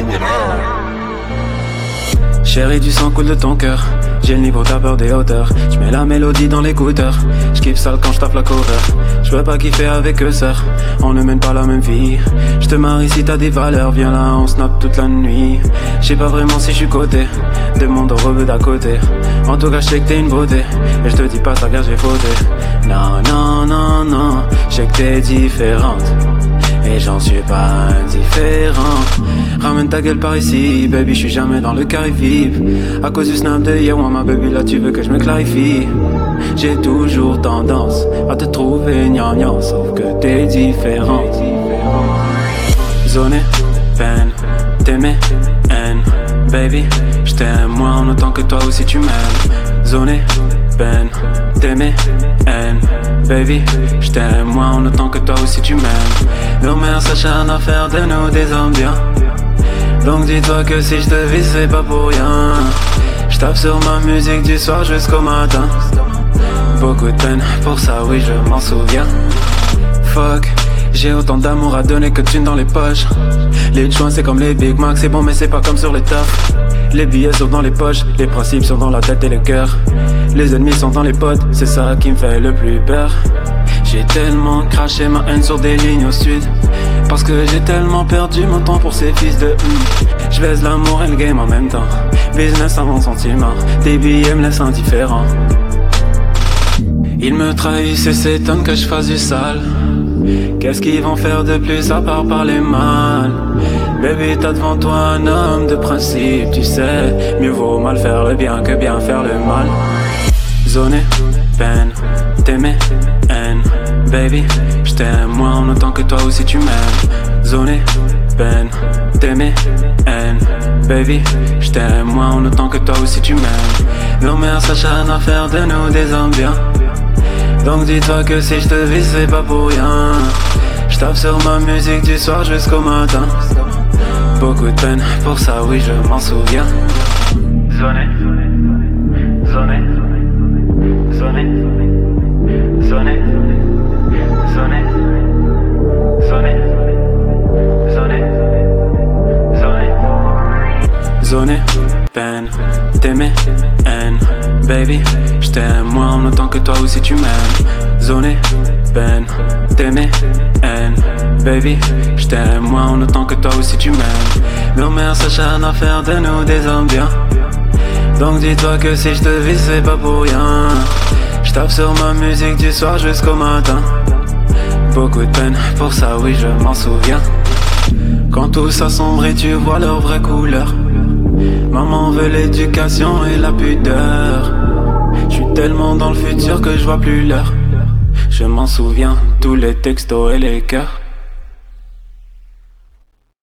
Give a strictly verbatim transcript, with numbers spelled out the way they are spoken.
Chérie, du sang coule de ton cœur. J'ai le niveau, t'as peur des hauteurs. J'mets la mélodie dans l'écouteur. J'kiffe sale quand j'tape la cover. J'peux pas kiffer avec eux, sœur. On ne mène pas la même vie. J'te marie si t'as des valeurs. Viens là, on snap toute la nuit. J'sais pas vraiment si j'suis coté. Demande au rebeu d'à côté. En tout cas, j'sais que t'es une beauté. Et j'te dis pas ça car j'ai fauté. Non, non, non, non. J'sais que t'es différente. Et j'en suis pas indifférent. Ramène ta gueule par ici, baby, j'suis jamais dans le carré V I P. À cause du snap de Yawa, ma baby, là tu veux que je me clarifie. J'ai toujours tendance à te trouver gnangnan, sauf que t'es différente. Zoné, peine, t'aimer, haine. Baby, j't'aime moi en autant que toi aussi tu m'aimes. Zoné, peine, t'aimer, haine. Baby, j't'aime moi en autant que toi aussi tu m'aimes. Nos mères s'acharnent à faire de nous des hommes bien. Donc dis-toi que si j'te vise c'est pas pour rien. J'tape sur ma musique du soir jusqu'au matin. Beaucoup de peine, pour ça oui je m'en souviens. Fuck, j'ai autant d'amour à donner que de thunes dans les poches. Les joints c'est comme les Big Mac, c'est bon mais c'est pas comme sur les tafs. Les billets sont dans les poches, les principes sont dans la tête et le cœur. Les ennemis sont dans les potes, c'est ça qui me fait le plus peur. J'ai tellement craché ma haine sur des lignes au sud. Parce que j'ai tellement perdu mon temps pour ces fils de hum. Je baise l'amour et le game en même temps. Business avant sentiment. Des billets me laissent indifférent. Ils me trahissent et s'étonnent que je fasse du sale. Qu'est-ce qu'ils vont faire de plus à part parler mal? Baby, t'as devant toi un homme de principe, tu sais. Mieux vaut mal faire le bien que bien faire le mal. Zoné, peine, t'aimer, haine. Baby, j't'aime moi en autant que toi aussi tu m'aimes. Zoné, peine, t'aimer, haine. Baby, j't'aime moi en autant que toi aussi tu m'aimes. Nos mères s'acharnent à faire de nous des hommes bien. Donc dis-toi que si j'te vise c'est pas pour rien. J'tape sur ma musique du soir jusqu'au matin. Beaucoup de peine, pour ça oui je m'en souviens. Zoné, zoné, zoné, zoné, zoné, zoné, zoné, zoné. Zoné, peine, t'aimer, haine. Baby, j't'aime moi en autant que toi aussi tu m'aimes. Zoné, peine, t'aimer, haine. Baby, j't'aime moi en autant que toi aussi tu m'aimes. Nos mères s'acharnent à faire de nous des hommes bien. Donc dis-toi que si j'te vise c'est pas pour rien. J'tape sur ma musique du soir jusqu'au matin. Beaucoup de peine, pour ça oui je m'en souviens. Quand tout s'assombrit tu vois leur vraie couleur. Maman veut l'éducation et la pudeur. J'suis tellement dans le futur que je vois plus l'heure. Je m'en souviens, tous les textos et les cœurs.